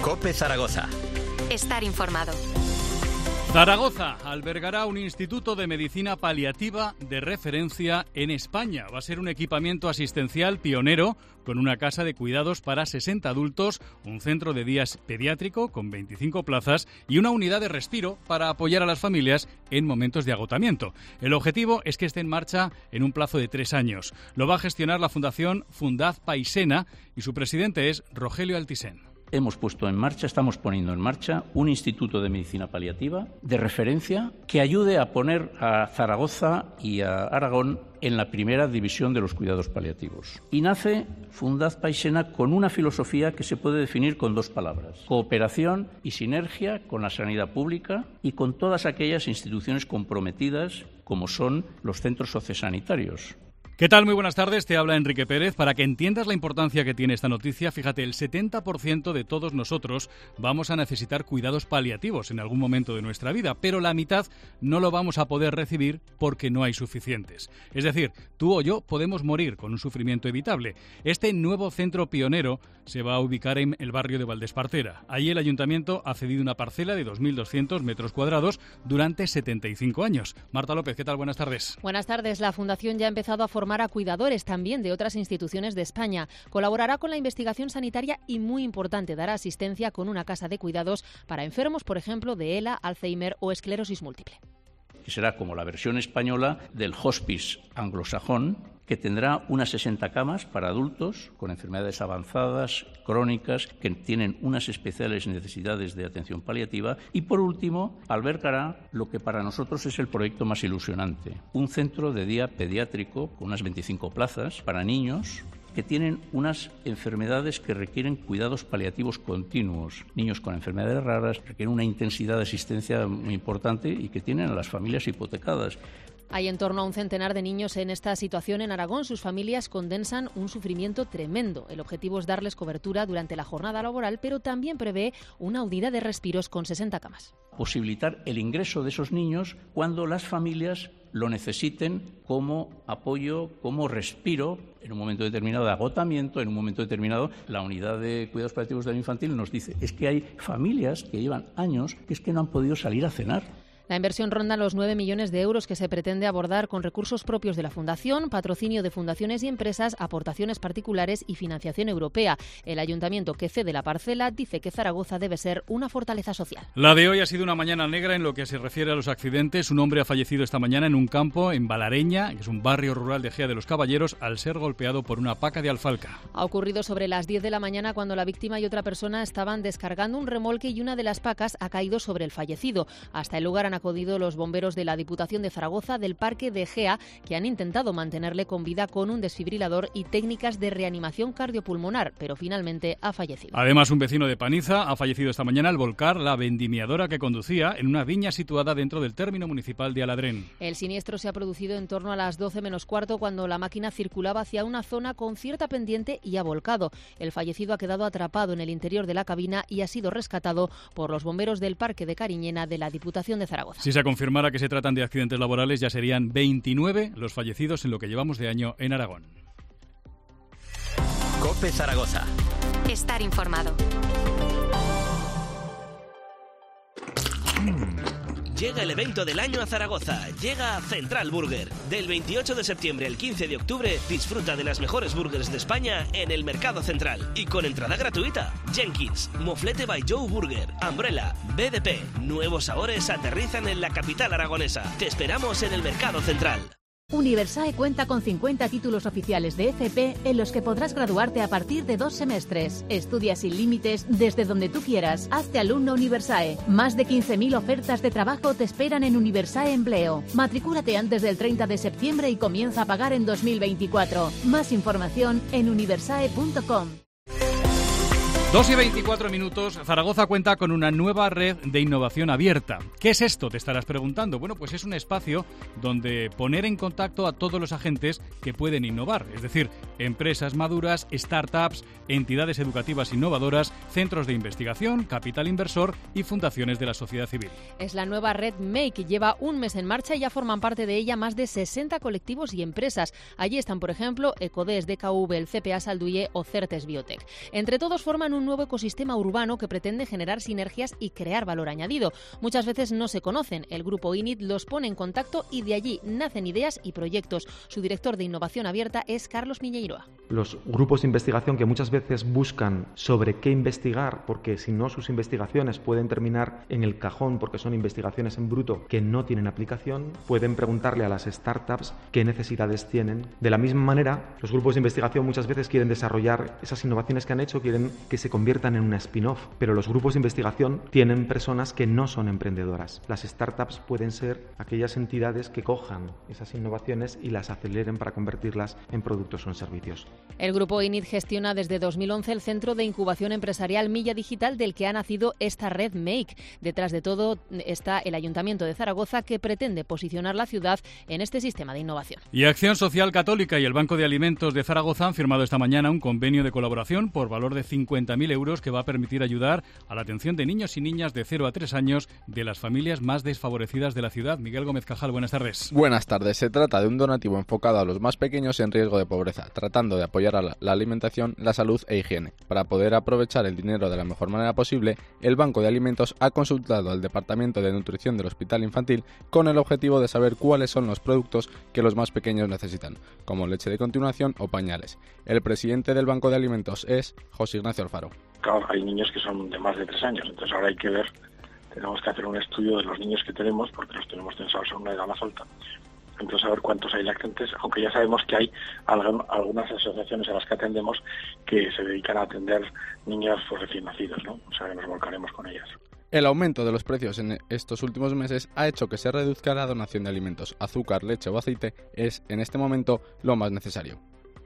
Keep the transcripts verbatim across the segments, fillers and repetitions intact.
COPE Zaragoza. Estar informado. Zaragoza albergará un instituto de medicina paliativa de referencia en España. Va a ser un equipamiento asistencial pionero con una casa de cuidados para sesenta adultos, un centro de días pediátrico con veinticinco plazas y una unidad de respiro para apoyar a las familias en momentos de agotamiento. El objetivo es que esté en marcha en un plazo de tres años. Lo va a gestionar la Fundación Fundaz Paisena y su presidente es Rogelio Altisent. Hemos puesto en marcha, estamos poniendo en marcha un instituto de medicina paliativa de referencia que ayude a poner a Zaragoza y a Aragón en la primera división de los cuidados paliativos. Y nace Fundaz Paisena con una filosofía que se puede definir con dos palabras: cooperación y sinergia con la sanidad pública y con todas aquellas instituciones comprometidas como son los centros sociosanitarios. ¿Qué tal? Muy buenas tardes, te habla Enrique Pérez. Para que entiendas la importancia que tiene esta noticia, fíjate, el setenta por ciento de todos nosotros vamos a necesitar cuidados paliativos en algún momento de nuestra vida, pero la mitad no lo vamos a poder recibir porque no hay suficientes. Es decir, tú o yo podemos morir con un sufrimiento evitable. Este nuevo centro pionero se va a ubicar en el barrio de Valdespartera. Allí el ayuntamiento ha cedido una parcela de dos mil doscientos metros cuadrados durante setenta y cinco años. Marta López, ¿qué tal? Buenas tardes. Buenas tardes. La Fundación ya ha empezado a formar a cuidadores también de otras instituciones de España. Colaborará con la investigación sanitaria y, muy importante, dará asistencia con una casa de cuidados para enfermos, por ejemplo, de ELA, Alzheimer o esclerosis múltiple. Que será como la versión española del hospice anglosajón, que tendrá unas sesenta camas para adultos con enfermedades avanzadas, crónicas, que tienen unas especiales necesidades de atención paliativa. Y, por último, albergará lo que para nosotros es el proyecto más ilusionante: un centro de día pediátrico con unas veinticinco plazas para niños que tienen unas enfermedades que requieren cuidados paliativos continuos. Niños con enfermedades raras requieren una intensidad de asistencia muy importante y que tienen a las familias hipotecadas. Hay en torno a un centenar de niños en esta situación en Aragón. Sus familias condensan un sufrimiento tremendo. El objetivo es darles cobertura durante la jornada laboral, pero también prevé una unidad de respiros con sesenta camas. Posibilitar el ingreso de esos niños cuando las familias lo necesiten como apoyo, como respiro, en un momento determinado de agotamiento, en un momento determinado. La unidad de cuidados paliativos del infantil nos dice es que hay familias que llevan años que es que no han podido salir a cenar. La inversión ronda los nueve millones de euros que se pretende abordar con recursos propios de la Fundación, patrocinio de fundaciones y empresas, aportaciones particulares y financiación europea. El ayuntamiento que cede la parcela dice que Zaragoza debe ser una fortaleza social. La de hoy ha sido una mañana negra en lo que se refiere a los accidentes. Un hombre ha fallecido esta mañana en un campo en Balareña, que es un barrio rural de Gea de los Caballeros, al ser golpeado por una paca de alfalca. Ha ocurrido sobre las diez de la mañana cuando la víctima y otra persona estaban descargando un remolque y una de las pacas ha caído sobre el fallecido. Hasta el lugar han acudido los bomberos de la Diputación de Zaragoza, del Parque de Gea, que han intentado mantenerle con vida con un desfibrilador y técnicas de reanimación cardiopulmonar, pero finalmente ha fallecido. Además, un vecino de Paniza ha fallecido esta mañana al volcar la vendimiadora que conducía en una viña situada dentro del término municipal de Aladrén. El siniestro se ha producido en torno a las doce menos cuarto cuando la máquina circulaba hacia una zona con cierta pendiente y ha volcado. El fallecido ha quedado atrapado en el interior de la cabina y ha sido rescatado por los bomberos del Parque de Cariñena de la Diputación de Zaragoza. Si se confirmara que se tratan de accidentes laborales, ya serían veintinueve los fallecidos en lo que llevamos de año en Aragón. COPE Zaragoza. Estar informado. Llega el evento del año a Zaragoza. Llega Central Burger. Del veintiocho de septiembre al quince de octubre, disfruta de las mejores burgers de España en el Mercado Central. Y con entrada gratuita. Jenkins, Moflete by Joe Burger, Umbrella, B D P. Nuevos sabores aterrizan en la capital aragonesa. Te esperamos en el Mercado Central. Universae cuenta con cincuenta títulos oficiales de F P en los que podrás graduarte a partir de dos semestres. Estudia sin límites desde donde tú quieras. Hazte alumno Universae. Más de quince mil ofertas de trabajo te esperan en Universae Empleo. Matricúlate antes del treinta de septiembre y comienza a pagar en dos mil veinticuatro. Más información en universae punto com. dos y veinticuatro minutos. Zaragoza cuenta con una nueva red de innovación abierta. ¿Qué es esto? Te estarás preguntando. Bueno, pues es un espacio donde poner en contacto a todos los agentes que pueden innovar, es decir, empresas maduras, startups, entidades educativas innovadoras, centros de investigación, capital inversor y fundaciones de la sociedad civil. Es la nueva red Make, lleva un mes en marcha y ya forman parte de ella más de sesenta colectivos y empresas. Allí están, por ejemplo, Ecodes, D K V, el C P A Salduye o Certes Biotech. Entre todos forman un un nuevo ecosistema urbano que pretende generar sinergias y crear valor añadido. Muchas veces no se conocen. El grupo I N I T los pone en contacto y de allí nacen ideas y proyectos. Su director de Innovación Abierta es Carlos Miñeiroa. Los grupos de investigación que muchas veces buscan sobre qué investigar, porque si no sus investigaciones pueden terminar en el cajón porque son investigaciones en bruto que no tienen aplicación, pueden preguntarle a las startups qué necesidades tienen. De la misma manera, los grupos de investigación muchas veces quieren desarrollar esas innovaciones que han hecho, quieren que se conviertan en una spin-off, pero los grupos de investigación tienen personas que no son emprendedoras. Las startups pueden ser aquellas entidades que cojan esas innovaciones y las aceleren para convertirlas en productos o en servicios. El grupo I N I T gestiona desde dos mil once el Centro de Incubación Empresarial Milla Digital, del que ha nacido esta red Make. Detrás de todo está el Ayuntamiento de Zaragoza, que pretende posicionar la ciudad en este sistema de innovación. Y Acción Social Católica y el Banco de Alimentos de Zaragoza han firmado esta mañana un convenio de colaboración por valor de cincuenta mil euros que va a permitir ayudar a la atención de niños y niñas de cero a tres años de las familias más desfavorecidas de la ciudad. Miguel Gómez Cajal, buenas tardes. Buenas tardes. Se trata de un donativo enfocado a los más pequeños en riesgo de pobreza, tratando de apoyar a la, la alimentación, la salud e higiene. Para poder aprovechar el dinero de la mejor manera posible, el Banco de Alimentos ha consultado al Departamento de Nutrición del Hospital Infantil con el objetivo de saber cuáles son los productos que los más pequeños necesitan, como leche de continuación o pañales. El presidente del Banco de Alimentos es José Ignacio Alfaro. Claro, hay niños que son de más de tres años, entonces ahora hay que ver, tenemos que hacer un estudio de los niños que tenemos, porque los tenemos censados a una edad más alta. Entonces, a ver cuántos hay lactantes, aunque ya sabemos que hay algunas asociaciones a las que atendemos que se dedican a atender niños pues, recién nacidos, ¿no? O sea, que nos volcaremos con ellas. El aumento de los precios en estos últimos meses ha hecho que se reduzca la donación de alimentos. Azúcar, leche o aceite es, en este momento, lo más necesario.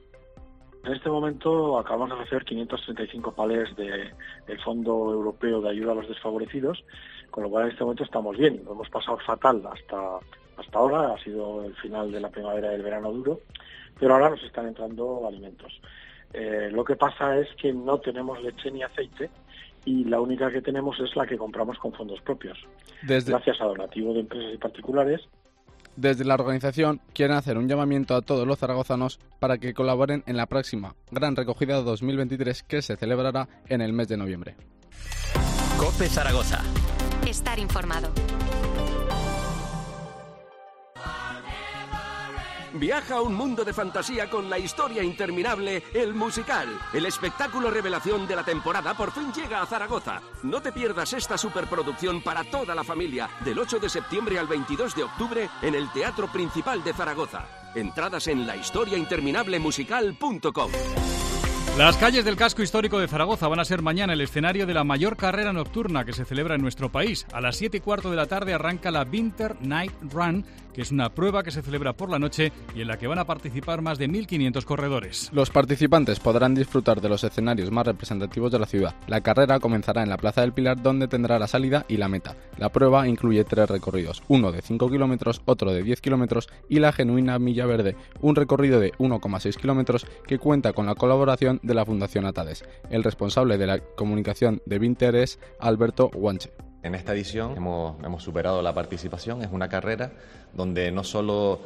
En este momento acabamos de ofrecer quinientos treinta y cinco palés de, del Fondo Europeo de Ayuda a los Desfavorecidos, con lo cual en este momento estamos bien. Lo hemos pasado fatal hasta... Hasta ahora ha sido el final de la primavera y el verano duro, pero ahora nos están entrando alimentos. Eh, lo que pasa es que no tenemos leche ni aceite y la única que tenemos es la que compramos con fondos propios, Desde... gracias a donativo de empresas y particulares. Desde la organización quieren hacer un llamamiento a todos los zaragozanos para que colaboren en la próxima Gran Recogida dos mil veintitrés, que se celebrará en el mes de noviembre. COPE Zaragoza. Estar informado. Viaja a un mundo de fantasía con la historia interminable El Musical. El espectáculo revelación de la temporada por fin llega a Zaragoza. No te pierdas esta superproducción para toda la familia del ocho de septiembre al veintidós de octubre en el Teatro Principal de Zaragoza. Entradas en la historia interminable musical punto com. Las calles del casco histórico de Zaragoza van a ser mañana el escenario de la mayor carrera nocturna que se celebra en nuestro país. A las siete y cuarto de la tarde arranca la Winter Night Run, que es una prueba que se celebra por la noche y en la que van a participar más de mil quinientos corredores. Los participantes podrán disfrutar de los escenarios más representativos de la ciudad. La carrera comenzará en la Plaza del Pilar, donde tendrá la salida y la meta. La prueba incluye tres recorridos, uno de cinco kilómetros, otro de diez kilómetros y la genuina Milla Verde, un recorrido de uno coma seis kilómetros que cuenta con la colaboración de la Fundación Atades. El responsable de la comunicación de Winter es Alberto Guanche. En esta edición hemos, hemos superado la participación. Es una carrera donde no solo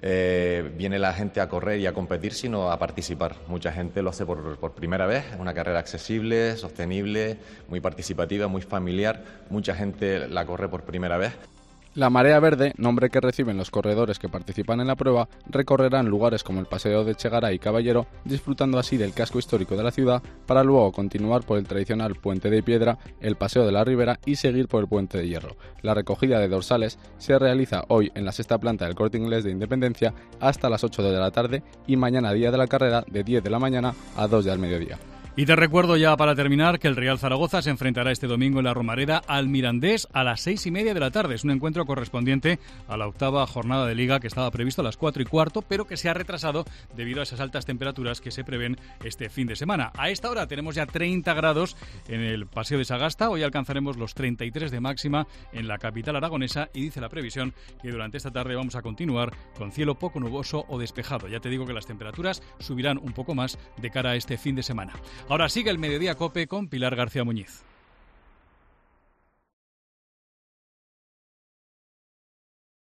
eh, viene la gente a correr y a competir, sino a participar. Mucha gente lo hace por, por primera vez. Es una carrera accesible, sostenible, muy participativa, muy familiar. Mucha gente la corre por primera vez. La Marea Verde, nombre que reciben los corredores que participan en la prueba, recorrerán lugares como el Paseo de Chegaray y Caballero, disfrutando así del casco histórico de la ciudad, para luego continuar por el tradicional Puente de Piedra, el Paseo de la Ribera y seguir por el Puente de Hierro. La recogida de dorsales se realiza hoy en la sexta planta del Corte Inglés de Independencia hasta las ocho de la tarde y mañana, día de la carrera, de diez de la mañana a dos del mediodía. Y te recuerdo ya para terminar que el Real Zaragoza se enfrentará este domingo en la Romareda al Mirandés a las seis y media de la tarde. Es un encuentro correspondiente a la octava jornada de Liga, que estaba previsto a las cuatro y cuarto, pero que se ha retrasado debido a esas altas temperaturas que se prevén este fin de semana. A esta hora tenemos ya treinta grados en el Paseo de Sagasta. Hoy alcanzaremos los treinta y tres de máxima en la capital aragonesa y dice la previsión que durante esta tarde vamos a continuar con cielo poco nuboso o despejado. Ya te digo que las temperaturas subirán un poco más de cara a este fin de semana. Ahora sigue el Mediodía COPE con Pilar García Muñiz.